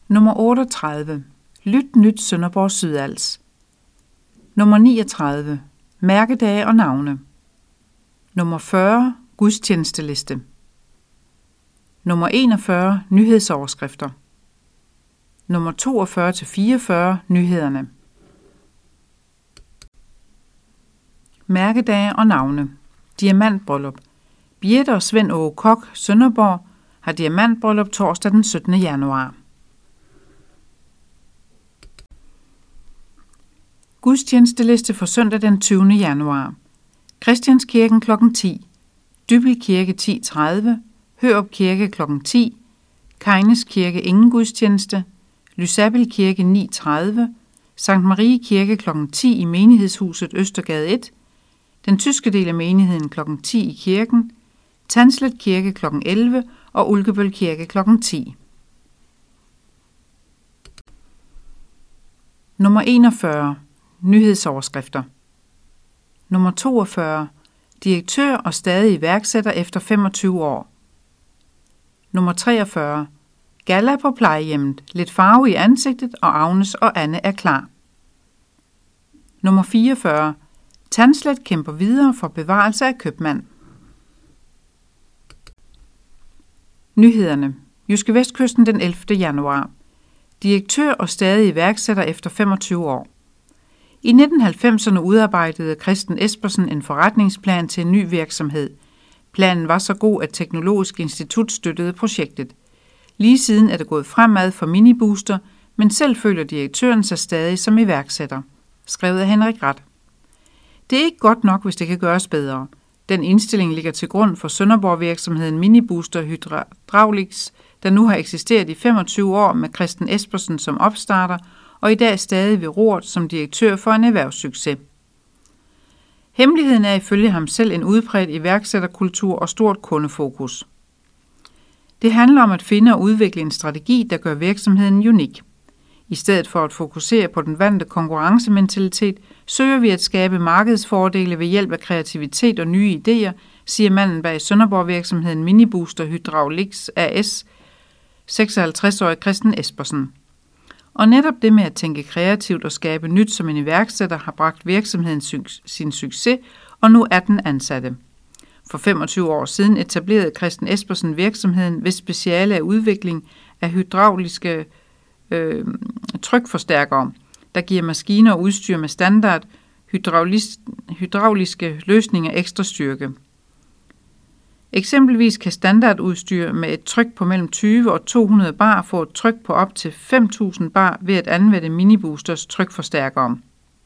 Nummer 38. Lyt nyt Sønderborg Sydals. Nummer 39. Mærkedage og navne. Nummer 40. Gudstjenesteliste. Nummer 41. Nyhedsoverskrifter. Nummer 42-44. Nyhederne. Mærkedage og navne. Diamantbryllup. Birte og Svend Åge Koch, Sønderborg, har diamantbryllup torsdag den 17. januar. Gudstjenesteliste for søndag den 20. januar. Christianskirken kl. 10. Dybbøl Kirke 10.30. Hørup Kirke kl. 10. Kejnes Kirke ingen gudstjeneste. Lysabil Kirke 9.30. Sankt Marie Kirke kl. 10 i menighedshuset Østergade 1. Den tyske del af menigheden kl. 10 i kirken. Tanslet Kirke kl. 11 og Ulkebøl Kirke kl. 10. Nummer 41. Nyhedsoverskrifter. Nummer 42. Direktør og stadig iværksætter efter 25 år. Nummer 43. Galla på plejehjemmet. Lidt farve i ansigtet, og Agnes og Anne er klar. Nummer 44. Tanslet kæmper videre for bevarelse af købmand. Nyhederne. JydskeVestkysten den 11. januar. Direktør og stadig iværksætter efter 25 år. I 1990'erne udarbejdede Christen Espersen en forretningsplan til en ny virksomhed. Planen var så god, at Teknologisk Institut støttede projektet. Lige siden er det gået fremad for Minibooster, men selv føler direktøren sig stadig som iværksætter. Skrevet af Henrik Rath. Det er ikke godt nok, hvis det kan gøres bedre. Den indstilling ligger til grund for Sønderborg-virksomheden Minibooster Hydraulics, der nu har eksisteret i 25 år med Christen Espersen som opstarter, og i dag stadig ved roret som direktør for en erhvervssucces. Hemmeligheden er ifølge ham selv en udbredt iværksætterkultur og stort kundefokus. Det handler om at finde og udvikle en strategi, der gør virksomheden unik. I stedet for at fokusere på den vante konkurrencementalitet, søger vi at skabe markedsfordele ved hjælp af kreativitet og nye idéer, siger manden bag Sønderborg-virksomheden Minibooster Hydraulics AS, 56-årig Christen Espersen. Og netop det med at tænke kreativt og skabe nyt som en iværksætter har bragt virksomheden sin succes, og nu er den ansatte. For 25 år siden etablerede Christen Espersen virksomheden ved speciale af udvikling af hydrauliske trykforstærkere, der giver maskiner og udstyr med standard hydrauliske løsninger ekstra styrke. Eksempelvis kan standardudstyr med et tryk på mellem 20 og 200 bar få et tryk på op til 5.000 bar ved at anvende Miniboosters trykforstærkere.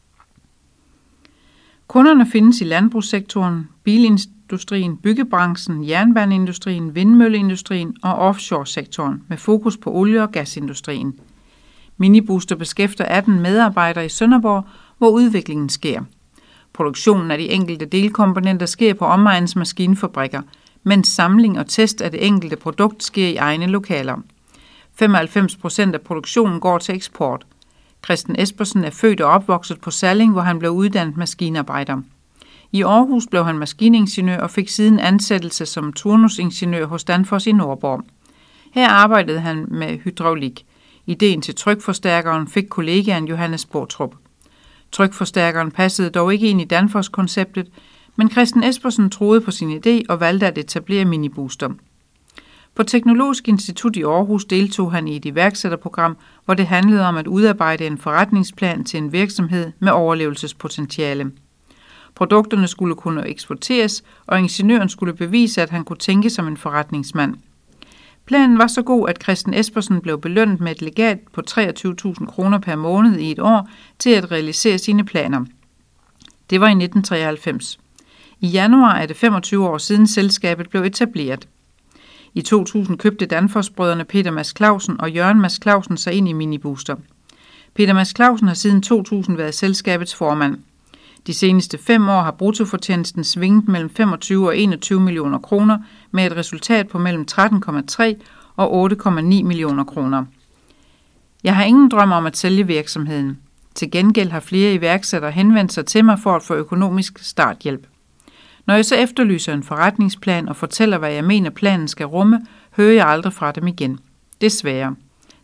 Kunderne findes i landbrugssektoren, bilindustrien, byggebranchen, jernbaneindustrien, vindmølleindustrien og offshore-sektoren med fokus på olie- og gasindustrien. Minibooster beskæftiger 18 medarbejdere i Sønderborg, hvor udviklingen sker. Produktionen af de enkelte delkomponenter sker på omegnens maskinfabrikker, mens samling og test af det enkelte produkt sker i egne lokaler. 95% af produktionen går til eksport. Christen Espersen er født og opvokset på Salling, hvor han blev uddannet maskinarbejder. I Aarhus blev han maskiningeniør og fik siden ansættelse som turnusingeniør hos Danfoss i Nordborg. Her arbejdede han med hydraulik. Ideen til trykforstærkeren fik kollegaen Johannes Bortrup. Trykforstærkeren passede dog ikke ind i Danfoss-konceptet, men Christen Espersen troede på sin idé og valgte at etablere Minibooster. På Teknologisk Institut i Aarhus deltog han i et iværksætterprogram, hvor det handlede om at udarbejde en forretningsplan til en virksomhed med overlevelsespotentiale. Produkterne skulle kunne eksporteres, og ingeniøren skulle bevise, at han kunne tænke som en forretningsmand. Planen var så god, at Christen Espersen blev belønnet med et legat på 23.000 kroner per måned i et år til at realisere sine planer. Det var i 1993. I januar er det 25 år siden selskabet blev etableret. I 2000 købte Danfoss-brødrene Peter Mads Clausen og Jørgen Mads Clausen sig ind i Minibooster. Peter Mads Clausen har siden 2000 været selskabets formand. De seneste 5 år har bruttofortjenesten svinget mellem 25 og 21 millioner kroner med et resultat på mellem 13,3 og 8,9 millioner kroner. Jeg har ingen drøm om at sælge virksomheden. Til gengæld har flere iværksættere henvendt sig til mig for at få økonomisk starthjælp. Når jeg så efterlyser en forretningsplan og fortæller, hvad jeg mener planen skal rumme, hører jeg aldrig fra dem igen. Desværre.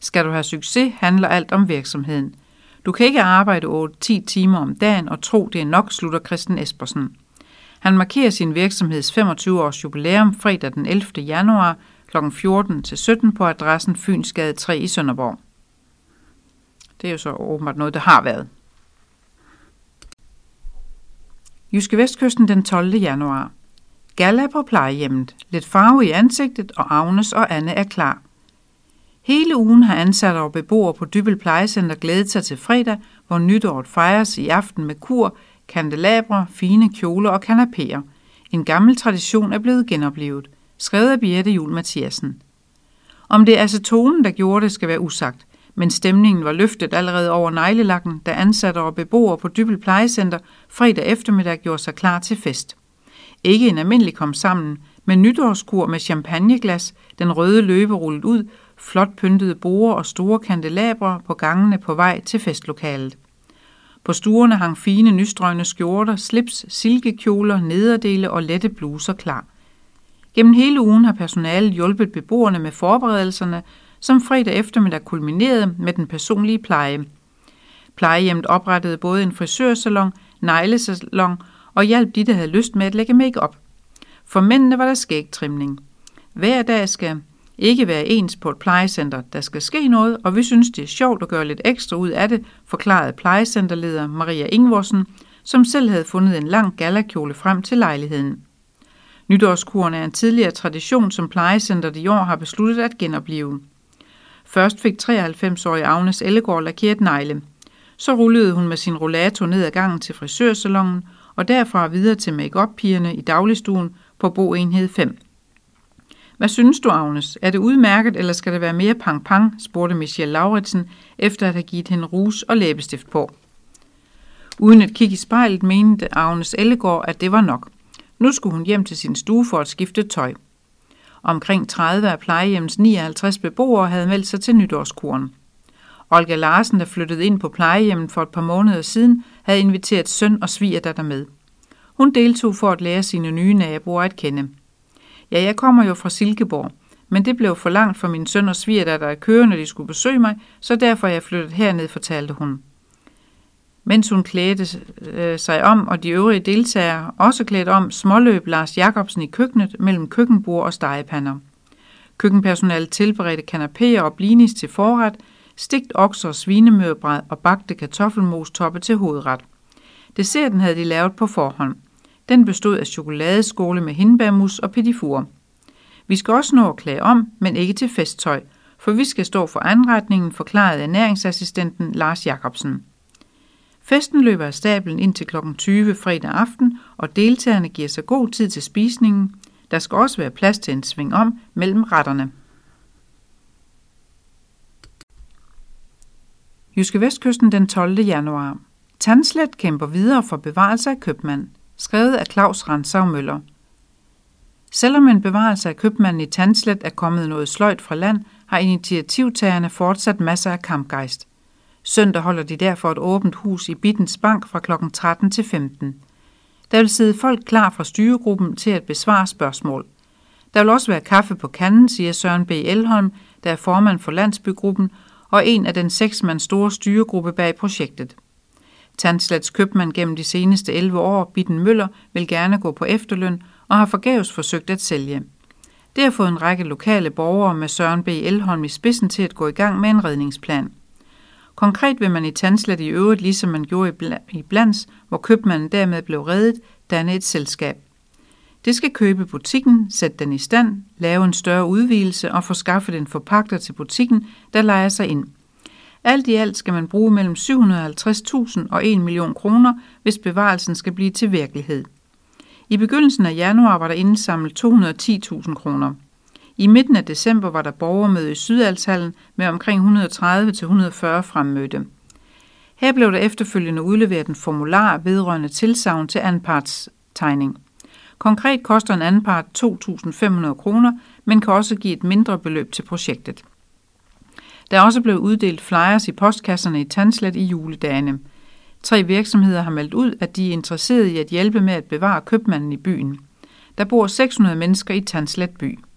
Skal du have succes, handler alt om virksomheden. Du kan ikke arbejde 8-10 timer om dagen og tro, det er nok, slutter Christen Espersen. Han markerer sin virksomheds 25-års jubilæum fredag den 11. januar kl. 14-17 på adressen Fynsgade 3 i Sønderborg. Det er jo så åbenbart noget, der har været. JydskeVestkysten den 12. januar. Galla på plejehjemmet. Lidt farve i ansigtet, og Agnes og Anne er klar. Hele ugen har ansatte og beboere på Dybbøl Plejecenter glædet sig til fredag, hvor nytåret fejres i aften med kur, kandelabre, fine kjoler og kanapéer. En gammel tradition er blevet genoplevet. Skrevet af Birte Juhl Mathiasen. Om det er acetonen, der gjorde det, skal være usagt, men stemningen var løftet allerede over neglelakken, da ansatte og beboere på Dybbøl Plejecenter fredag eftermiddag gjorde sig klar til fest. Ikke en almindelig kom sammen, men nytårskur med champagneglas, den røde løbe rullet ud, flot pyntede borde og store kandelabre på gangene på vej til festlokalet. På stuerne hang fine nystrøgne skjorter, slips, silkekjoler, nederdele og lette bluser klar. Gennem hele ugen har personalet hjulpet beboerne med forberedelserne, som fredag eftermiddag kulminerede med den personlige pleje. Plejehjemmet oprettede både en frisørsalon, neglesalon og hjalp de, der havde lyst med at lægge make-up. For mændene var der skægtrimning. Hver dag skal ikke være ens på et plejecenter. Der skal ske noget, og vi synes, det er sjovt at gøre lidt ekstra ud af det, forklarede plejecenterleder Maria Ingvorsen, som selv havde fundet en lang gallakjole frem til lejligheden. Nytårskuren er en tidligere tradition, som plejecenteret i år har besluttet at genoplive. Først fik 93-årige Agnes Ellegaard lakeret negle. Så rullede hun med sin rollator ned ad gangen til frisørsalongen, og derfra videre til make-up-pigerne i dagligstuen på boenhed 5. Hvad synes du, Agnes? Er det udmærket, eller skal det være mere pang-pang, spurgte Michelle Lauritsen, efter at have givet hende rouge og læbestift på. Uden et kig i spejlet mente Agnes Ellegaard, at det var nok. Nu skulle hun hjem til sin stue for at skifte tøj. Omkring 30 af plejehjemmets 59 beboere havde meldt sig til nytårskuren. Olga Larsen, der flyttede ind på plejehjemmet for et par måneder siden, havde inviteret søn og svigerdatter med. Hun deltog for at lære sine nye naboer at kende. Ja, jeg kommer jo fra Silkeborg, men det blev for langt for min søn og svigerdatter at køre, når de skulle besøge mig, så derfor er jeg flyttet herned, fortalte hun. Mens hun klædte sig om, og de øvrige deltagere også klædt om, småløb Lars Jacobsen i køkkenet mellem køkkenbord og stegepander. Køkkenpersonalet tilberedte kanapéer og blinis til forret, stegt okser og svinemørbræd og bagte kartoffelmostoppe til hovedret. Desserten havde de lavet på forhånd. Den bestod af chokoladeskåle med hindbærmus og petit four. Vi skal også nå at klæde om, men ikke til festtøj, for vi skal stå for anretningen, forklarede ernæringsassistenten Lars Jacobsen. Festen løber af stablen indtil kl. 20 fredag aften, og deltagerne giver sig god tid til spisningen. Der skal også være plads til en sving om mellem retterne. JydskeVestkysten den 12. januar. Tandslet kæmper videre for bevarelse af købmand. Skrevet af Claus Rantzau Møller. Selvom en bevarelse af købmanden i Tandslet er kommet noget sløjt fra land, har initiativtagerne fortsat masser af kampgejst. Søndag holder de derfor et åbent hus i Bittens Bank fra kl. 13 til 15. Der vil sidde folk klar fra styregruppen til at besvare spørgsmål. Der vil også være kaffe på kanden, siger Søren B. Elholm, der er formand for Landsbygruppen og en af den 6-mands store styregruppe bag projektet. Tandslets købmand gennem de seneste 11 år, Bitten Møller, vil gerne gå på efterløn og har forgæves forsøgt at sælge. Det har fået en række lokale borgere med Søren B. Elholm i spidsen til at gå i gang med en redningsplan. Konkret vil man i Tandslet i øvrigt, ligesom man gjorde i Blans, hvor købmanden dermed blev reddet, danne et selskab. Det skal købe butikken, sætte den i stand, lave en større udvidelse og få skaffet en forpagter til butikken, der lejer sig ind. Alt i alt skal man bruge mellem 750.000 og 1 million kroner, hvis bevarelsen skal blive til virkelighed. I begyndelsen af januar var der indsamlet 210.000 kroner. I midten af december var der borgermøde i Sydalshallen med omkring 130-140 fremmødte. Her blev der efterfølgende udleveret en formular vedrørende tilsagn til anpartstegning. Konkret koster en anpart 2.500 kroner, men kan også give et mindre beløb til projektet. Der er også blevet uddelt flyers i postkasserne i Tandslet i juledagene. 3 virksomheder har meldt ud, at de er interesserede i at hjælpe med at bevare købmanden i byen. Der bor 600 mennesker i Tandslet by.